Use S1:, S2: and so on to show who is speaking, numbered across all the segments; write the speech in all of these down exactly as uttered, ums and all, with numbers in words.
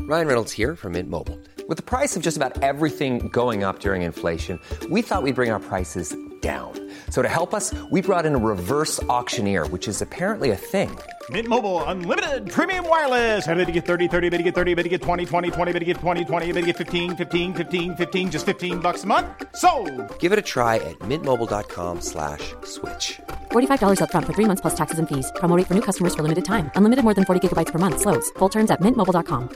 S1: Ryan Reynolds here from Mint Mobile. With the price of just about everything going up during inflation, we thought we'd bring our prices down. So to help us, we brought in a reverse auctioneer, which is apparently a thing.
S2: Mint Mobile Unlimited Premium Wireless. How to get thirty, thirty, how to get thirty, how to get twenty, twenty, twenty, how to get twenty, twenty, how to get fifteen, fifteen, fifteen, fifteen, just fifteen bucks a month? Sold!
S1: Give it a try at mintmobile.com slash switch.
S3: forty-five dollars up front for three months plus taxes and fees. Promo rate for new customers for limited time. Unlimited more than forty gigabytes per month. Slows full terms at mint mobile dot com.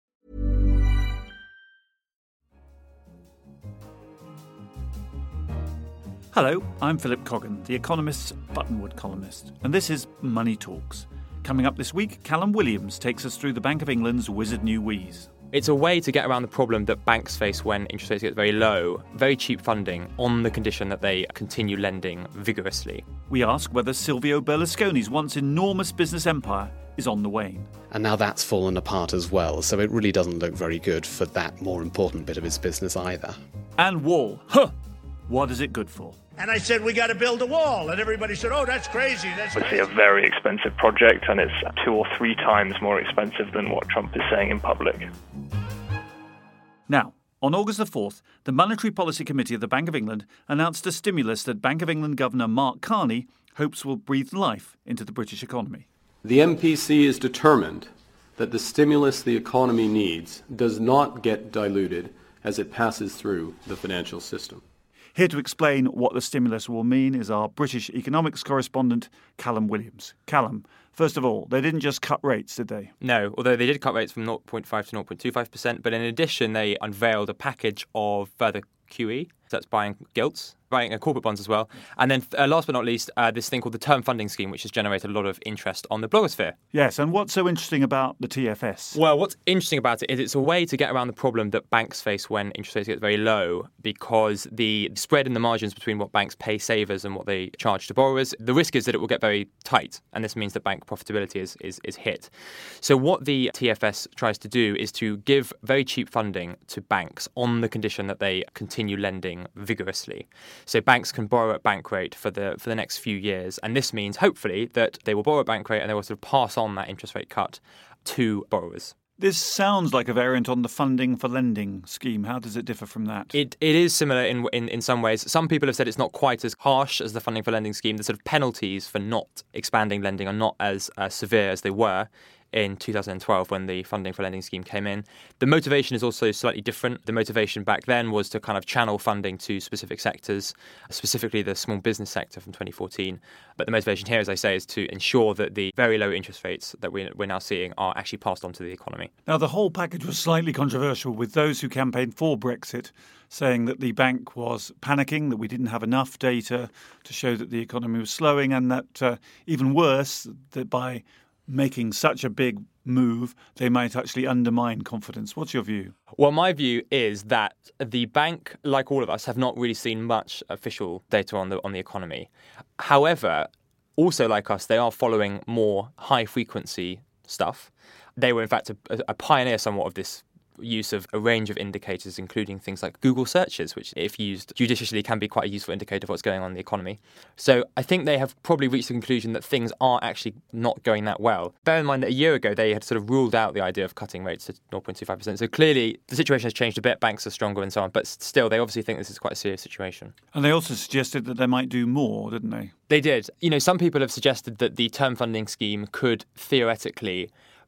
S4: Hello, I'm Philip Coggan, The Economist's Buttonwood columnist, and this is Money Talks. Coming up this week, Callum Williams takes us through the Bank of England's wizard new wheeze.
S5: It's a way to get around the problem that banks face when interest rates get very low, very cheap funding, on the condition that they continue lending vigorously.
S4: We ask whether Silvio Berlusconi's once enormous business empire is on the wane.
S6: And now that's fallen apart as well, so it really doesn't look very good for that more important bit of his business either.
S4: And wall. Huh! What is it good for?
S7: And I said, we got to build a wall. And everybody said, oh, that's crazy. That's
S8: It's
S7: crazy.
S8: a very expensive project, and it's two or three times more expensive than what Trump is saying in public.
S4: Now, on August the fourth, the Monetary Policy Committee of the Bank of England announced a stimulus that Bank of England Governor Mark Carney hopes will breathe life into the British economy.
S9: The M P C is determined that the stimulus the economy needs does not get diluted as it passes through the financial system.
S4: Here to explain what the stimulus will mean is our British economics correspondent, Callum Williams. Callum, first of all, they didn't just cut rates, did they?
S5: No, although they did cut rates from zero point five to zero point two five percent, but in addition they unveiled a package of further Q E, so that's buying gilts, buying uh, corporate bonds as well. And then uh, last but not least, uh, this thing called the Term Funding Scheme, which has generated a lot of interest on the blogosphere.
S4: Yes, and what's so interesting about the T F S?
S5: Well, what's interesting about it is it's a way to get around the problem that banks face when interest rates get very low, because the spread in the margins between what banks pay savers and what they charge to borrowers, the risk is that it will get very tight, and this means that bank profitability is, is, is hit. So what the T F S tries to do is to give very cheap funding to banks on the condition that they continue lending vigorously. So banks can borrow at bank rate for the for the next few years, and this means hopefully that they will borrow at bank rate and they will sort of pass on that interest rate cut to borrowers.
S4: This sounds like a variant on the funding for lending scheme. How does it differ from that?
S5: It It is similar in, in, in some ways. Some people have said it's not quite as harsh as the funding for lending scheme. The sort of penalties for not expanding lending are not as uh, severe as they were in two thousand twelve when the funding for lending scheme came in. The motivation is also slightly different. The motivation back then was to kind of channel funding to specific sectors, specifically the small business sector from twenty fourteen. But the motivation here, as I say, is to ensure that the very low interest rates that we're now seeing are actually passed on to the economy.
S4: Now, the whole package was slightly controversial, with those who campaigned for Brexit saying that the bank was panicking, that we didn't have enough data to show that the economy was slowing, and that uh, even worse, that by making such a big move, they might actually undermine confidence. What's your view?
S5: Well, my view is that the bank, like all of us, have not really seen much official data on the on the economy. However, also like us, they are following more high-frequency stuff. They were, in fact, a, a pioneer somewhat of this use of a range of indicators, including things like Google searches, which, if used judiciously, can be quite a useful indicator of what's going on in the economy. So I think they have probably reached the conclusion that things are actually not going that well. Bear in mind that a year ago, they had sort of ruled out the idea of cutting rates to zero point two five percent. So clearly, the situation has changed a bit. Banks are stronger and so on. But still, they obviously think this is quite a serious situation.
S4: And they also suggested that they might do more, didn't they?
S5: They did. You know, some people have suggested that the term funding scheme could theoretically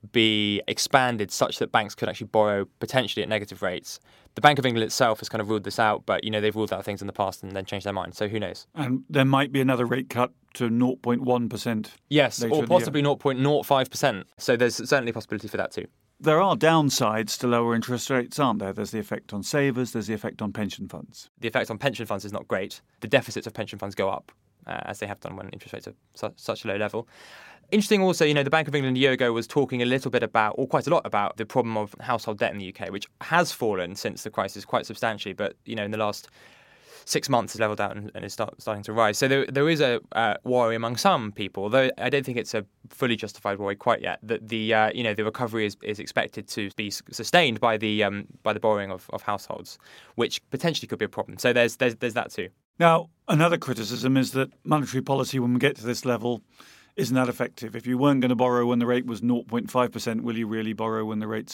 S5: be expanded such that banks could actually borrow potentially at negative rates. The Bank of England itself has kind of ruled this out, but, you know, they've ruled out things in the past and then changed their mind. So who knows?
S4: And there might be another rate cut to zero point one percent.
S5: Yes, or possibly zero point zero five percent. So there's certainly a possibility for that too.
S4: There are downsides to lower interest rates, aren't there? There's the effect on savers, there's the effect on pension funds.
S5: The effect on pension funds is not great. The deficits of pension funds go up, uh, as they have done when interest rates are su- such a low level. Interesting also, you know, the Bank of England a year ago was talking a little bit about, or quite a lot about, the problem of household debt in the U K, which has fallen since the crisis quite substantially, but, you know, in the last six months has levelled out and, and is start, starting to rise. So there, there is a uh, worry among some people, though I don't think it's a fully justified worry quite yet, that the, uh, you know, the recovery is, is expected to be sustained by the um, by the borrowing of, of households, which potentially could be a problem. So there's there's there's that too.
S4: Now, another criticism is that monetary policy, when we get to this level, isn't that effective. If you weren't going to borrow when the rate was zero point five percent, will you really borrow when the rate's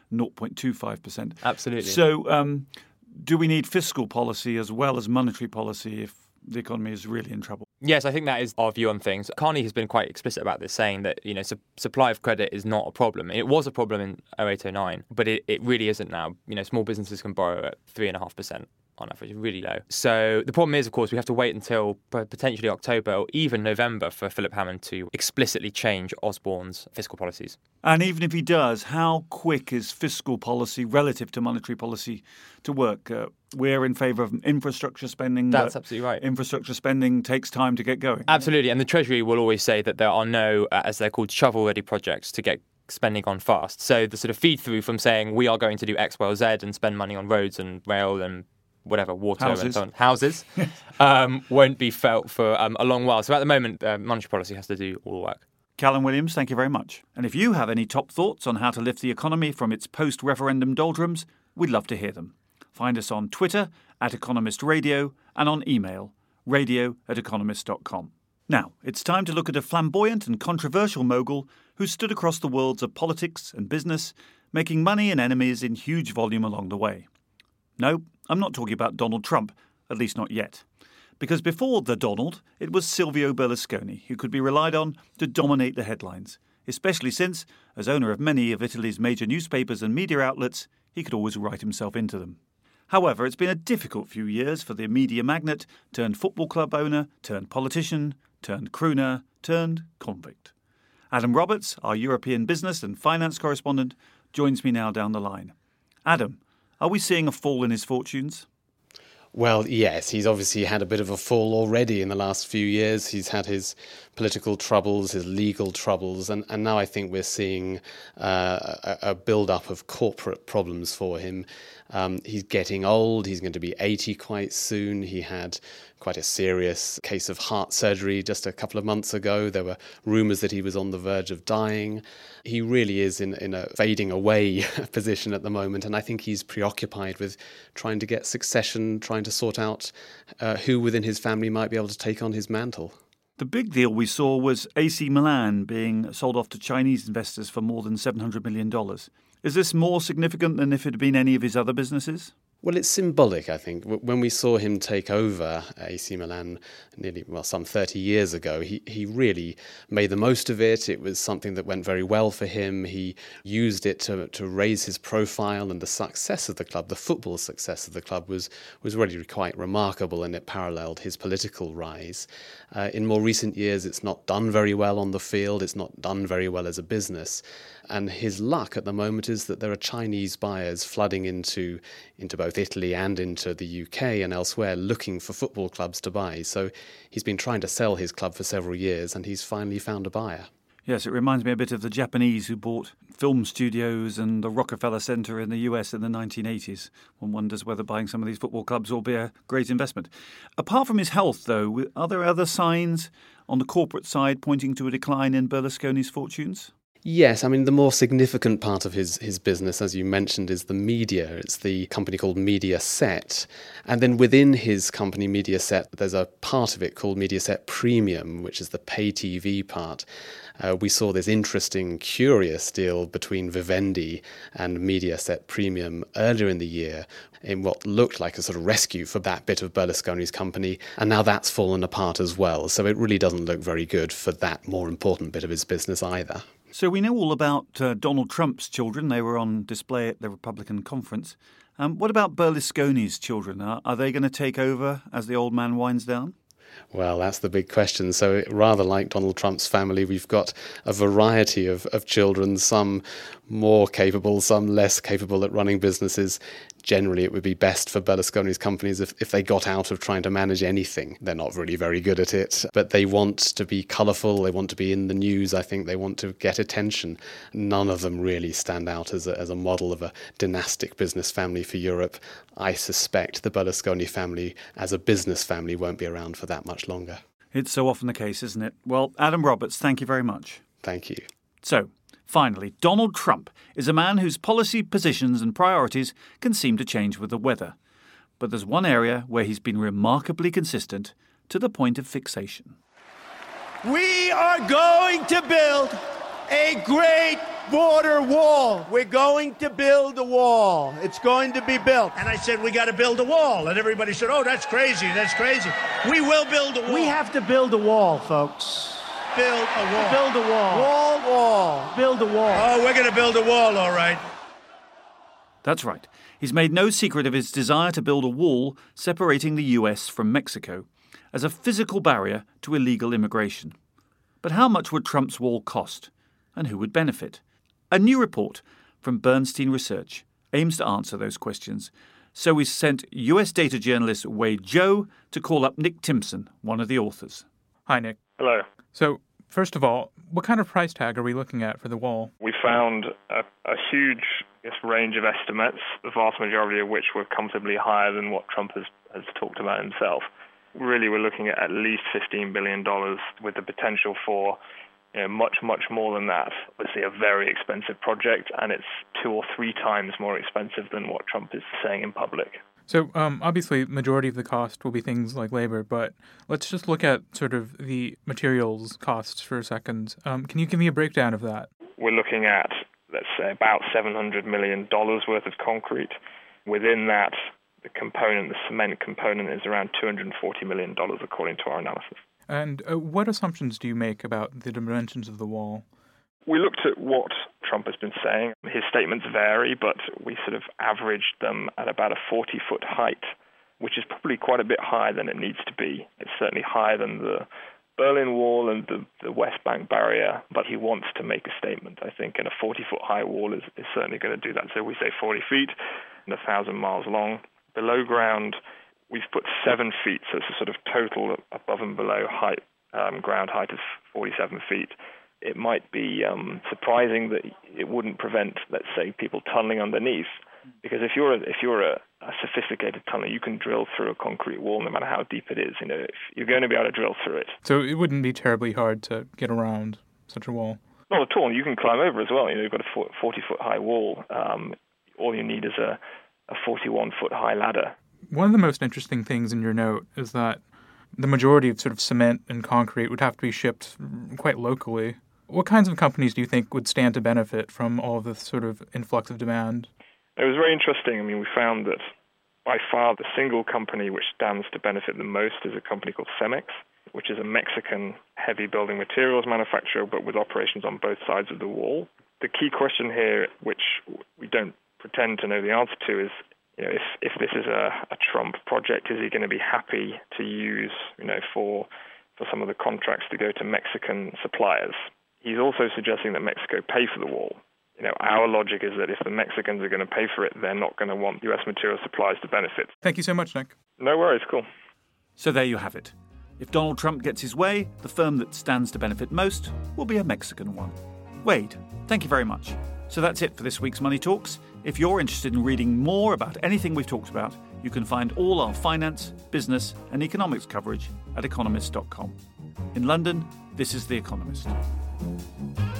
S4: zero point two five percent.
S5: Absolutely.
S4: So um, do we need fiscal policy as well as monetary policy if the economy is really in trouble?
S5: Yes, I think that is our view on things. Carney has been quite explicit about this, saying that, you know, su- supply of credit is not a problem. It was a problem in oh eight oh nine, but it, it really isn't now. You know, small businesses can borrow at three point five percent on average, really low. So the problem is, of course, we have to wait until potentially October or even November for Philip Hammond to explicitly change Osborne's fiscal policies.
S4: And even if he does, how quick is fiscal policy relative to monetary policy to work? Uh, we're in favour of infrastructure spending.
S5: That's absolutely right.
S4: Infrastructure spending takes time to get going.
S5: Absolutely. And the Treasury will always say that there are no, uh, as they're called, shovel-ready projects to get spending on fast. So the sort of feed-through from saying we are going to do X, Y, or Z and spend money on roads and rail and whatever, water
S4: houses.
S5: and so on, houses, um, won't be felt for um, a long while. So at the moment, uh, monetary policy has to do all the work.
S4: Callum Williams, thank you very much. And if you have any top thoughts on how to lift the economy from its post-referendum doldrums, we'd love to hear them. Find us on Twitter at Economist Radio and on email radio at economist dot com. Now, it's time to look at a flamboyant and controversial mogul who stood across the worlds of politics and business, making money and enemies in huge volume along the way. No, I'm not talking about Donald Trump, at least not yet. Because before the Donald, it was Silvio Berlusconi who could be relied on to dominate the headlines, especially since, as owner of many of Italy's major newspapers and media outlets, he could always write himself into them. However, it's been a difficult few years for the media magnate turned football club owner, turned politician, turned crooner, turned convict. Adam Roberts, our European business and finance correspondent, joins me now down the line. Adam, are we seeing a fall in his fortunes?
S6: Well, yes, he's obviously had a bit of a fall already in the last few years. He's had his political troubles, his legal troubles, and, and now I think we're seeing uh, a, a build-up of corporate problems for him. Um, he's getting old. He's going to be eighty quite soon. He had quite a serious case of heart surgery just a couple of months ago. There were rumours that he was on the verge of dying. He really is in, in a fading away position at the moment, and I think he's preoccupied with trying to get succession, trying to sort out uh, who within his family might be able to take on his mantle.
S4: The big deal we saw was A C Milan being sold off to Chinese investors for more than seven hundred million dollars. Is this more significant than if it had been any of his other businesses?
S6: Well, it's symbolic, I think. When we saw him take over A C Milan nearly, well, some thirty years ago, he, he really made the most of it. It was something that went very well for him. He used it to to raise his profile, and the success of the club, the football success of the club, was, was really quite remarkable, and it paralleled his political rise. Uh, in more recent years, it's not done very well on the field. It's not done very well as a business. And his luck at the moment is that there are Chinese buyers flooding into into both Italy and into the U K and elsewhere looking for football clubs to buy. So he's been trying to sell his club for several years, and he's finally found a buyer.
S4: Yes, it reminds me a bit of the Japanese who bought film studios and the Rockefeller Center in the U S in the nineteen eighties. One wonders whether buying some of these football clubs will be a great investment. Apart from his health, though, are there other signs on the corporate side pointing to a decline in Berlusconi's fortunes?
S6: Yes, I mean, the more significant part of his, his business, as you mentioned, is the media. It's the company called Mediaset. And then within his company, Mediaset, there's a part of it called Mediaset Premium, which is the pay T V part. Uh, we saw this interesting, curious deal between Vivendi and Mediaset Premium earlier in the year in what looked like a sort of rescue for that bit of Berlusconi's company. And now that's fallen apart as well. So it really doesn't look very good for that more important bit of his business either.
S4: So we know all about uh, Donald Trump's children. They were on display at the Republican conference. Um, what about Berlusconi's children? Are, are they going to take over as the old man winds down?
S6: Well, that's the big question. So rather like Donald Trump's family, we've got a variety of, of children, some more capable, some less capable at running businesses. Generally, it would be best for Berlusconi's companies if, if they got out of trying to manage anything. They're not really very good at it, but they want to be colourful, they want to be in the news, I think they want to get attention. None of them really stand out as a, as a model of a dynastic business family for Europe. I suspect the Berlusconi family as a business family won't be around for that much longer.
S4: It's so often the case, isn't it? Well, Adam Roberts, thank you very much.
S6: Thank you.
S4: So, finally, Donald Trump is a man whose policy positions and priorities can seem to change with the weather. But there's one area where he's been remarkably consistent to the point of fixation.
S7: We are going to build a great border wall. We're going to build a wall. It's going to be built. And I said, we got to build a wall. And everybody said, oh, that's crazy. That's crazy. We will build a wall.
S10: We have to build a wall, folks.
S7: Build a wall.
S10: Build a wall.
S7: Wall, wall.
S10: Build a wall.
S7: Oh, we're going to build a wall, all right.
S4: That's right. He's made no secret of his desire to build a wall separating the U S from Mexico as a physical barrier to illegal immigration. But how much would Trump's wall cost? And who would benefit? A new report from Bernstein Research aims to answer those questions. So we sent U S data journalist Wade Zhou to call up Nick Timpson, one of the authors.
S11: Hi, Nick.
S8: Hello.
S11: So, first of all, what kind of price tag are we looking at for the wall?
S8: We found a, a huge I guess, range of estimates, the vast majority of which were comfortably higher than what Trump has, has talked about himself. Really, we're looking at at least fifteen billion dollars with the potential for you know, much, much more than that. Obviously, a very expensive project, and it's two or three times more expensive than what Trump is saying in public.
S11: So, um, obviously, majority of the cost will be things like labor, but let's just look at sort of the materials costs for a second. Um, can you give me a breakdown of that?
S8: We're looking at, let's say, about seven hundred million dollars worth of concrete. Within that, the component, the cement component, is around two hundred forty million dollars, according to our analysis.
S11: And uh, what assumptions do you make about the dimensions of the wall?
S8: We looked at what Trump has been saying. His statements vary, but we sort of averaged them at about a forty-foot height, which is probably quite a bit higher than it needs to be. It's certainly higher than the Berlin Wall and the, the West Bank barrier, but he wants to make a statement, I think, and a forty-foot high wall is, is certainly going to do that. So we say forty feet and one thousand miles long. Below ground, we've put seven feet, so it's a sort of total above and below height, um, ground height of forty-seven feet. It might be um, surprising that it wouldn't prevent, let's say, people tunneling underneath, because if you're a, if you're a, a sophisticated tunneler, you can drill through a concrete wall no matter how deep it is. You know, if you're going to be able to drill through it.
S11: So it wouldn't be terribly hard to get around such a wall.
S8: Not at all. You can climb over as well. You know, you've got a forty-foot high wall. Um, all you need is a, a forty-one foot high ladder.
S11: One of the most interesting things in your note is that the majority of sort of cement and concrete would have to be shipped quite locally. What kinds of companies do you think would stand to benefit from all of this sort of influx of demand?
S8: It was very interesting. I mean, we found that by far the single company which stands to benefit the most is a company called Cemex, which is a Mexican heavy building materials manufacturer, but with operations on both sides of the wall. The key question here, which we don't pretend to know the answer to, is you know, if, if this is a, a Trump project, is he going to be happy to use, you know, for for some of the contracts to go to Mexican suppliers? He's also suggesting that Mexico pay for the wall. You know, our logic is that if the Mexicans are going to pay for it, they're not going to want U S material suppliers to benefit.
S11: Thank you so much, Nick.
S8: No worries, cool.
S4: So there you have it. If Donald Trump gets his way, the firm that stands to benefit most will be a Mexican one. Wade, thank you very much. So that's it for this week's Money Talks. If you're interested in reading more about anything we've talked about, you can find all our finance, business and economics coverage at economist dot com. In London, this is The Economist.